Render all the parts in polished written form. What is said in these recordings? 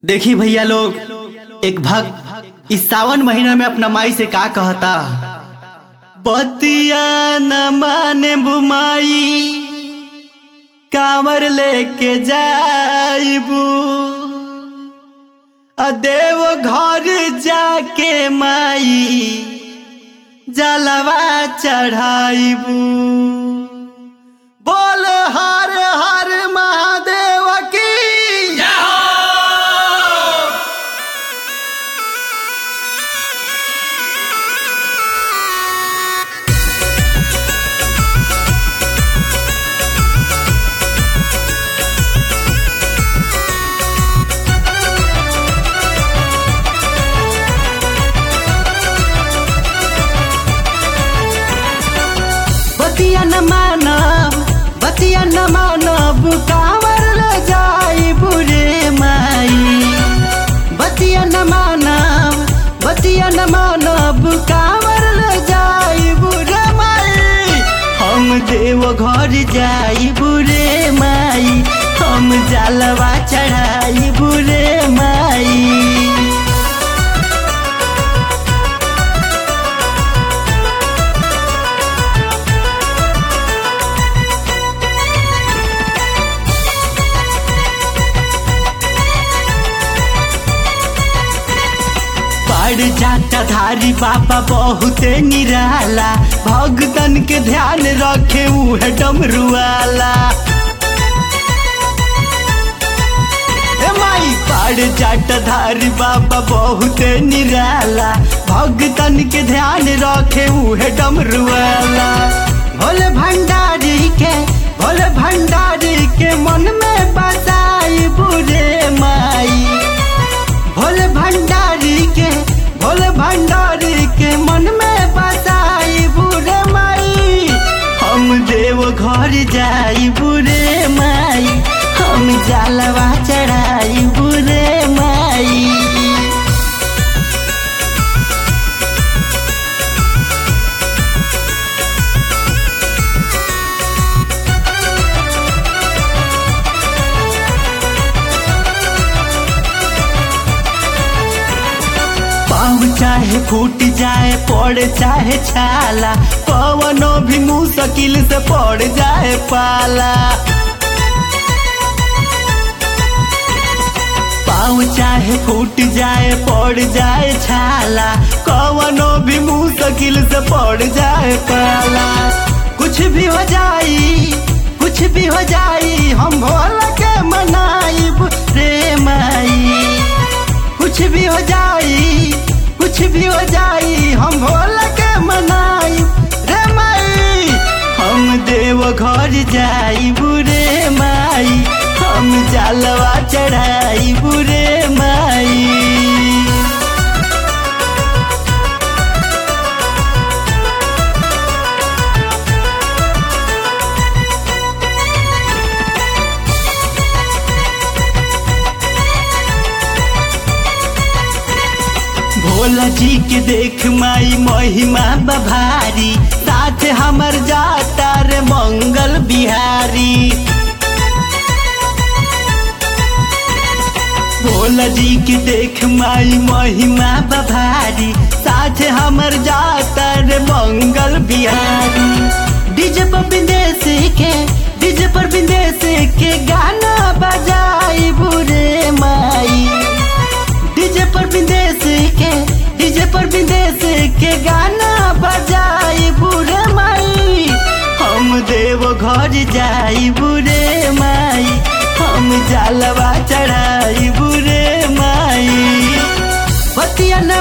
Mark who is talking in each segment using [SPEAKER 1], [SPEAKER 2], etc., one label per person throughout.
[SPEAKER 1] देखी भैया लोग, एक भक्त इस सावन महीना में अपना माई से का कहता। बतिया न माने बुमाई, कांवर लेके जाइबू, देव घर जाके माई जलवा चढ़ाइबू। बोल हर हर महादेव की जय हो। बतिया न मानब कांवर ले जाइबू रे माई। बतिया न मानब कांवर ले जाइबू रे माई। हम देव घर जाइबू रे माई, हम जलवा चढ़ाइबू रे माई। जाता धारी बाबा बहुते निराला, भगतन के ध्यान रखे उहे डमरुआला। माई पाड़ जाता धारी बाबा बहुते निराला, भगतन के ध्यान रखे उहे डमरुआला। भोले भंडारी के मन में बसाइबू रे माई। भोले भंडारी के मन में बसाइबू रे माई। हम देव घर जाइबू रे माई, हम जलवा चढ़ाइबू रे माई। चाहे फूट जाए पड़ चाहे छाला, पवनो भी मुश्किल से पड़ जाए पाला। पाँव चाहे फूट जाए पड़ जाए छाला, पवनो भी मुश्किल से पड़ जाए पाला। कुछ भी हो जाई हम भोला के मनाइब रे माई। कुछ भी हो जाई हम भोला के मनाई रे माई। हम देव घर जाइबू रे माई, हम जलवा चढ़ाइबू रे माई। भोला जी के देख माई महिमा बभारी, साथ हमर जाता रे मंगल बिहारी। भोला जी के देख माई महिमा बभारी, साथ हमर जाता रे मंगल बिहारी। डीजे पर विदेश के गाना बजाइबू रे माई। डीजे पर विदेश के गाना बजाइबू रे माई। हम देव घर जाइबू रे माई, हम जलवा चढ़ाइबू रे माई। बतिया न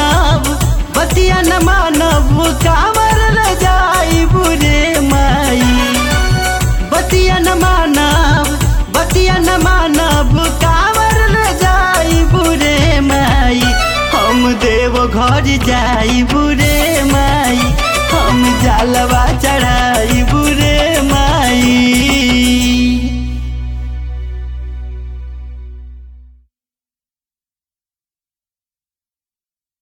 [SPEAKER 1] मानब कांवर ले जाइबू रे माई। बतिया न मानब कांवर ले जाइबू रे माई। हम देव घर जाइबू